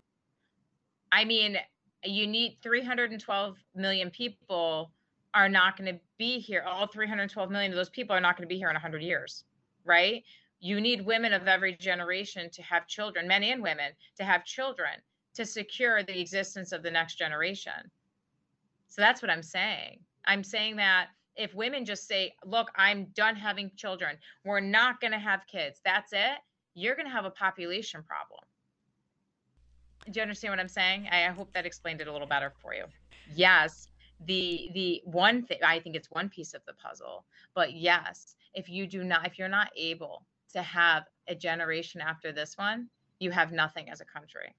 I mean, you need 312 million people are not going to be here. All 312 million of those people are not going to be here in 100 years, right? You need women of every generation to have children, men and women, to have children to secure the existence of the next generation. So that's what I'm saying. I'm saying that if women just say, look, I'm done having children, we're not going to have kids, that's it, you're going to have a population problem. Do you understand what I'm saying? I hope that explained it a little better for you. Yes, the one thing, I think it's one piece of the puzzle, but yes, if you're not able to have a generation after this one, you have nothing as a country.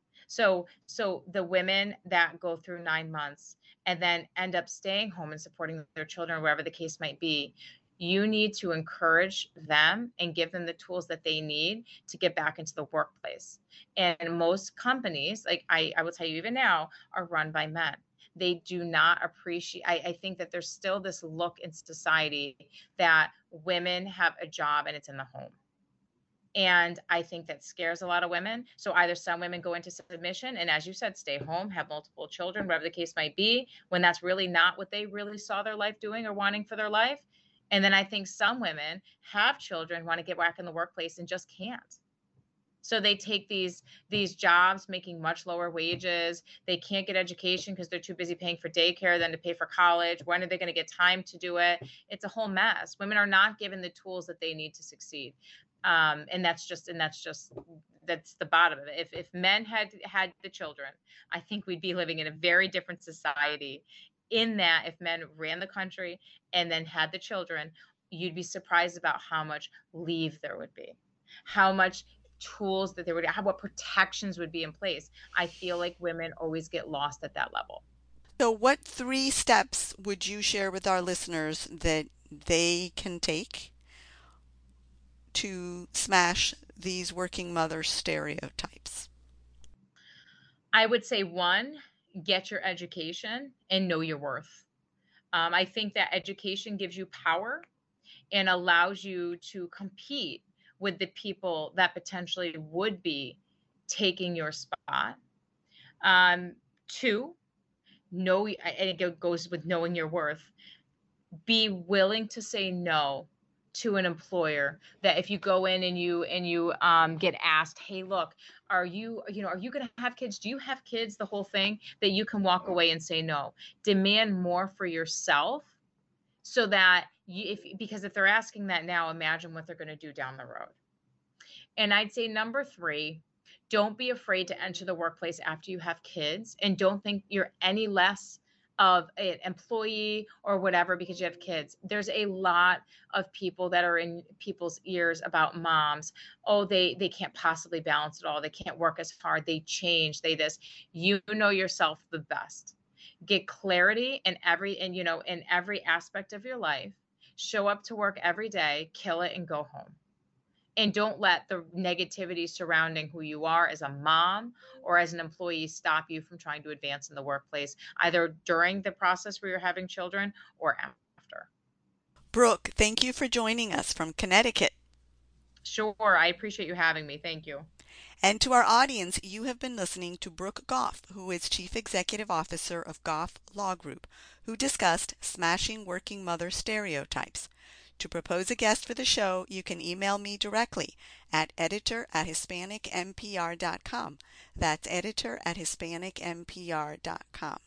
So the women that go through 9 months and then end up staying home and supporting their children, wherever the case might be, you need to encourage them and give them the tools that they need to get back into the workplace. And most companies, like I will tell you even now, are run by men. They do not appreciate, I think that there's still this look in society that women have a job and it's in the home. And I think that scares a lot of women. So either some women go into submission and, as you said, stay home, have multiple children, whatever the case might be, when that's really not what they really saw their life doing or wanting for their life. And then I think some women have children, want to get back in the workplace and just can't. So they take these jobs making much lower wages. They can't get education because they're too busy paying for daycare than to pay for college. When are they going to get time to do it? It's a whole mess. Women are not given the tools that they need to succeed. And that's the bottom of it. If men had the children, I think we'd be living in a very different society. In that, if men ran the country and then had the children, you'd be surprised about how much leave there would be, how much tools that there would, how what protections would be in place. I feel like women always get lost at that level. So, what 3 steps would you share with our listeners that they can take to smash these working mother stereotypes? I would say one, get your education and know your worth. I think that education gives you power and allows you to compete with the people that potentially would be taking your spot. Two, know, and it goes with knowing your worth. Be willing to say no to an employer that if you go in and you get asked, hey, look, are you going to have kids, do you have kids, the whole thing, that you can walk away and say no. Demand more for yourself so that because if they're asking that now, imagine what they're going to do down the road. And I'd say number 3, don't be afraid to enter the workplace after you have kids, and don't think you're any less of an employee or whatever because you have kids. There's a lot of people that are in people's ears about moms. Oh, they can't possibly balance it all. They can't work as hard. They change. They this. You know yourself the best. Get clarity in every aspect of your life. Show up to work every day, kill it, and go home. And don't let the negativity surrounding who you are as a mom or as an employee stop you from trying to advance in the workplace, either during the process where you're having children or after. Brooke, thank you for joining us from Connecticut. Sure, I appreciate you having me. Thank you. And to our audience, you have been listening to Brooke Goff, who is Chief Executive Officer of Goff Law Group, who discussed smashing working mother stereotypes. To propose a guest for the show, you can email me directly at editor@hispanicmpr.com. That's editor@hispanicmpr.com.